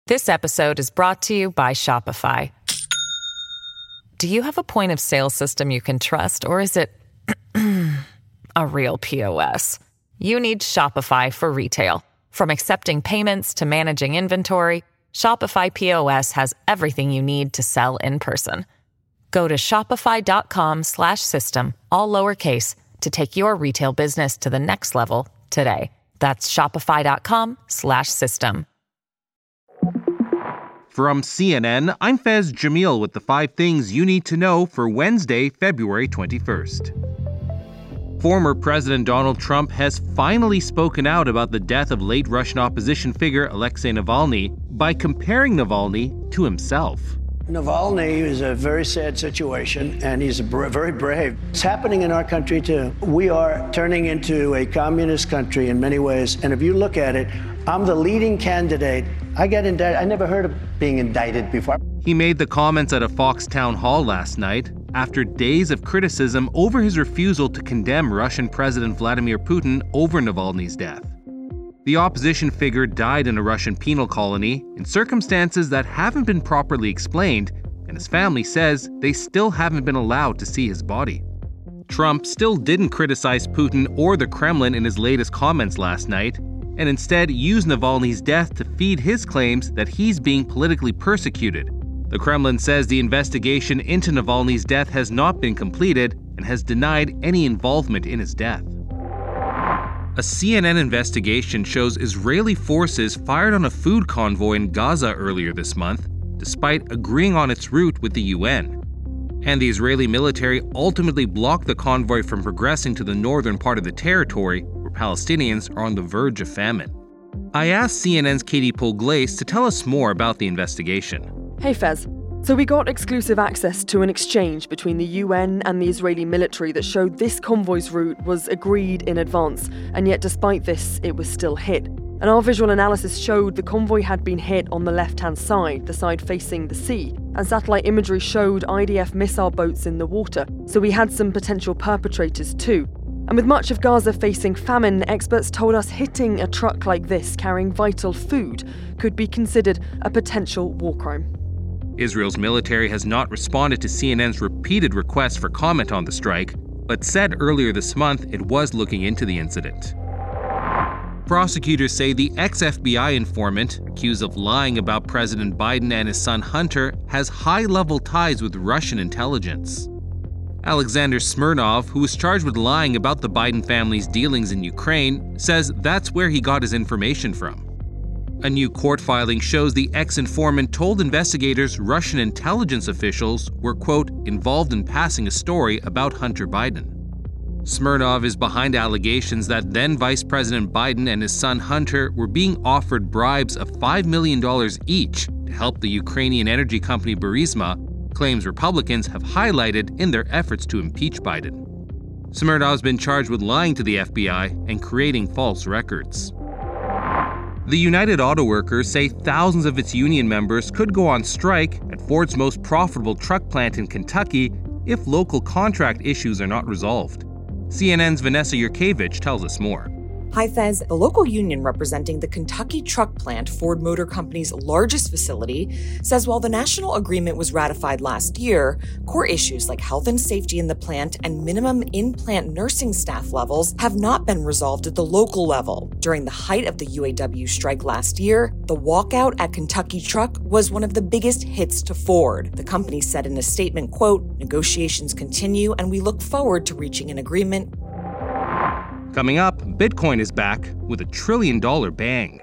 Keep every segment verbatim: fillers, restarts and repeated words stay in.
This episode is brought to you by Shopify. Do you have a point of sale system you can trust, or is it a real P O S? You need Shopify for retail. From accepting payments to managing inventory, Shopify P O S has everything you need to sell in person. Go to shopify.com slash system, all lowercase, to take your retail business to the next level today. That's shopify.com slash system. From C N N, I'm Fez Jamil with the five things you need to know for Wednesday, February twenty-first. Former President Donald Trump has finally spoken out about the death of late Russian opposition figure Alexei Navalny by comparing Navalny to himself. Navalny is a very sad situation, and he's a bra- very brave. It's happening in our country, too. We are turning into a communist country in many ways, and if you look at it, I'm the leading candidate. I get indicted. I never heard of being indicted before. He made the comments at a Fox town hall last night after days of criticism over his refusal to condemn Russian President Vladimir Putin over Navalny's death. The opposition figure died in a Russian penal colony in circumstances that haven't been properly explained, and his family says they still haven't been allowed to see his body. Trump still didn't criticize Putin or the Kremlin in his latest comments last night, and instead used Navalny's death to feed his claims that he's being politically persecuted. The Kremlin says the investigation into Navalny's death has not been completed and has denied any involvement in his death. A C N N investigation shows Israeli forces fired on a food convoy in Gaza earlier this month, despite agreeing on its route with the U N. And the Israeli military ultimately blocked the convoy from progressing to the northern part of the territory, where Palestinians are on the verge of famine. I asked C N N's Katie Pugliese to tell us more about the investigation. Hey Fez. So we got exclusive access to an exchange between the U N and the Israeli military that showed this convoy's route was agreed in advance, and yet despite this, it was still hit. And our visual analysis showed the convoy had been hit on the left-hand side, the side facing the sea, and satellite imagery showed I D F missile boats in the water, so we had some potential perpetrators too. And with much of Gaza facing famine, experts told us hitting a truck like this carrying vital food could be considered a potential war crime. Israel's military has not responded to C N N's repeated requests for comment on the strike, but said earlier this month it was looking into the incident. Prosecutors say the ex-F B I informant, accused of lying about President Biden and his son Hunter, has high-level ties with Russian intelligence. Alexander Smirnov, who was charged with lying about the Biden family's dealings in Ukraine, says that's where he got his information from. A new court filing shows the ex-informant told investigators Russian intelligence officials were, quote, involved in passing a story about Hunter Biden. Smirnov is behind allegations that then Vice President Biden and his son Hunter were being offered bribes of five million dollars each to help the Ukrainian energy company Burisma, claims Republicans have highlighted in their efforts to impeach Biden. Smirnov's been charged with lying to the F B I and creating false records. The United Auto Workers say thousands of its union members could go on strike at Ford's most profitable truck plant in Kentucky if local contract issues are not resolved. C N N's Vanessa Yurkevich tells us more. Hi Fez, the local union representing the Kentucky truck plant, Ford Motor Company's largest facility, says while the national agreement was ratified last year, core issues like health and safety in the plant and minimum in-plant nursing staff levels have not been resolved at the local level. During the height of the U A W strike last year, the walkout at Kentucky Truck was one of the biggest hits to Ford. The company said in a statement, quote, negotiations continue and we look forward to reaching an agreement. Coming up, Bitcoin is back with a trillion dollar bang.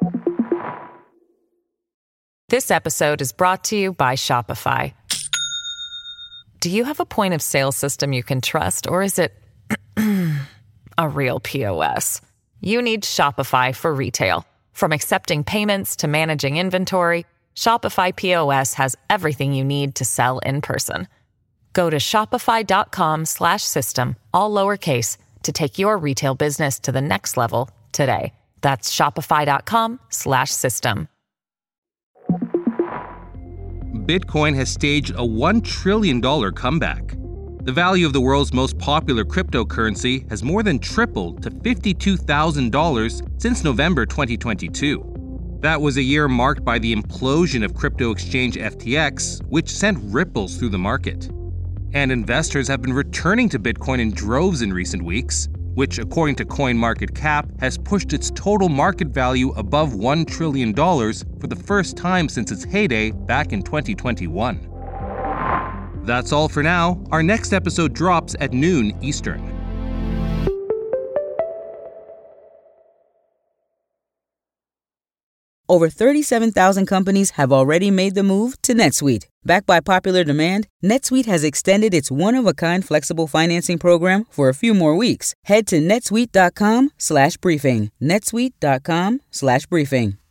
This episode is brought to you by Shopify. Do you have a point of sale system you can trust, or is it a real P O S? You need Shopify for retail. From accepting payments to managing inventory, Shopify P O S has everything you need to sell in person. Go to shopify.com slash system, all lowercase, to take your retail business to the next level today. That's shopify.com slash system. Bitcoin has staged a one trillion dollars comeback. The value of the world's most popular cryptocurrency has more than tripled to fifty-two thousand dollars since November twenty twenty-two. That was a year marked by the implosion of crypto exchange F T X, which sent ripples through the market. And investors have been returning to Bitcoin in droves in recent weeks, which, according to CoinMarketCap, has pushed its total market value above one trillion dollars for the first time since its heyday back in twenty twenty-one. That's all for now. Our next episode drops at noon Eastern. Over thirty-seven thousand companies have already made the move to NetSuite. Backed by popular demand, NetSuite has extended its one-of-a-kind flexible financing program for a few more weeks. Head to netsuite.com slash briefing. netsuite.com slash briefing.